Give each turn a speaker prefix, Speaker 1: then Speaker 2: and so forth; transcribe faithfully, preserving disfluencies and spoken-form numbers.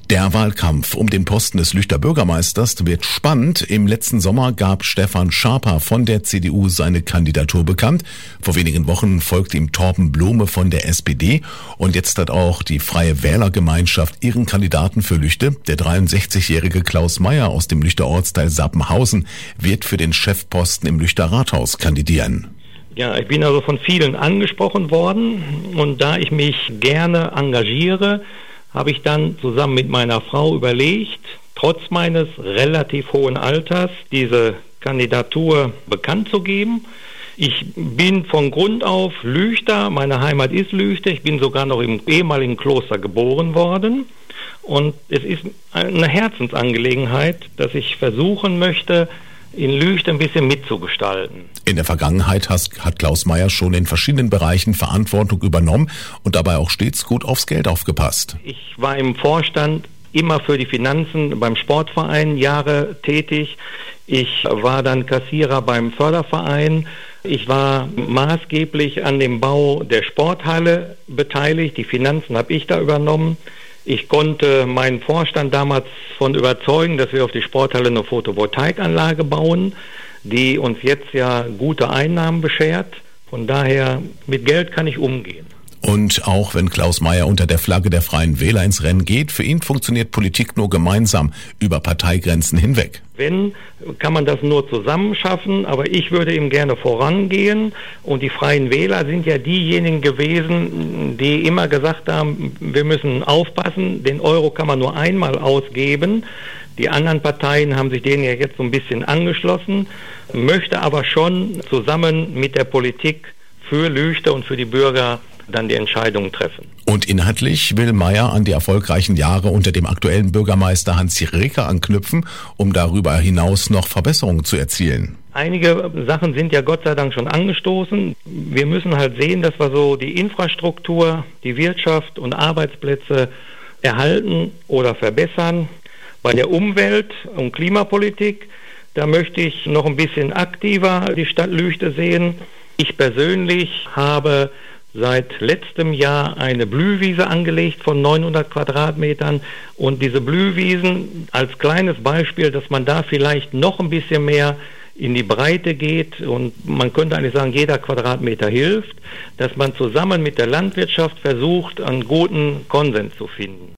Speaker 1: Der Wahlkampf um den Posten des Lüchter Bürgermeisters wird spannend. Im letzten Sommer gab Stefan Schaper von der C D U seine Kandidatur bekannt. Vor wenigen Wochen folgte ihm Torben Blume von der S P D. Und jetzt hat auch die Freie Wählergemeinschaft ihren Kandidaten für Lüchte. Der dreiundsechzigjährige Klaus Meyer aus dem Lüchter Ortsteil Sappenhausen wird für den Chefposten im Lüchter Rathaus kandidieren.
Speaker 2: Ja, ich bin also von vielen angesprochen worden. Und da ich mich gerne engagiere, habe ich dann zusammen mit meiner Frau überlegt, trotz meines relativ hohen Alters diese Kandidatur bekannt zu geben. Ich bin von Grund auf Lüchter, meine Heimat ist Lüchter, ich bin sogar noch im ehemaligen Kloster geboren worden. Und es ist eine Herzensangelegenheit, dass ich versuchen möchte, in Lüchter ein bisschen mitzugestalten.
Speaker 1: In der Vergangenheit hat Klaus Meyer schon in verschiedenen Bereichen Verantwortung übernommen und dabei auch stets gut aufs Geld aufgepasst.
Speaker 2: Ich war im Vorstand immer für die Finanzen beim Sportverein Jahre tätig. Ich war dann Kassierer beim Förderverein. Ich war maßgeblich an dem Bau der Sporthalle beteiligt. Die Finanzen habe ich da übernommen. Ich konnte meinen Vorstand damals von überzeugen, dass wir auf die Sporthalle eine Photovoltaikanlage bauen, die uns jetzt ja gute Einnahmen beschert. Von daher, mit Geld kann ich umgehen.
Speaker 1: Und auch wenn Klaus Meyer unter der Flagge der Freien Wähler ins Rennen geht, für ihn funktioniert Politik nur gemeinsam, über Parteigrenzen hinweg.
Speaker 2: Wenn, kann man das nur zusammen schaffen, aber ich würde ihm gerne vorangehen. Und die Freien Wähler sind ja diejenigen gewesen, die immer gesagt haben, wir müssen aufpassen, den Euro kann man nur einmal ausgeben. Die anderen Parteien haben sich denen ja jetzt so ein bisschen angeschlossen, möchte aber schon zusammen mit der Politik für Lüchter und für die Bürger dann die Entscheidungen treffen.
Speaker 1: Und inhaltlich will Meyer an die erfolgreichen Jahre unter dem aktuellen Bürgermeister Hans Reker anknüpfen, um darüber hinaus noch Verbesserungen zu erzielen.
Speaker 2: Einige Sachen sind ja Gott sei Dank schon angestoßen. Wir müssen halt sehen, dass wir so die Infrastruktur, die Wirtschaft und Arbeitsplätze erhalten oder verbessern. Bei der Umwelt- und Klimapolitik, da möchte ich noch ein bisschen aktiver die Stadt Lüchte sehen. Ich persönlich habe seit letztem Jahr eine Blühwiese angelegt von neunhundert Quadratmetern und diese Blühwiesen als kleines Beispiel, dass man da vielleicht noch ein bisschen mehr in die Breite geht und man könnte eigentlich sagen, jeder Quadratmeter hilft, dass man zusammen mit der Landwirtschaft versucht, einen guten Konsens zu finden.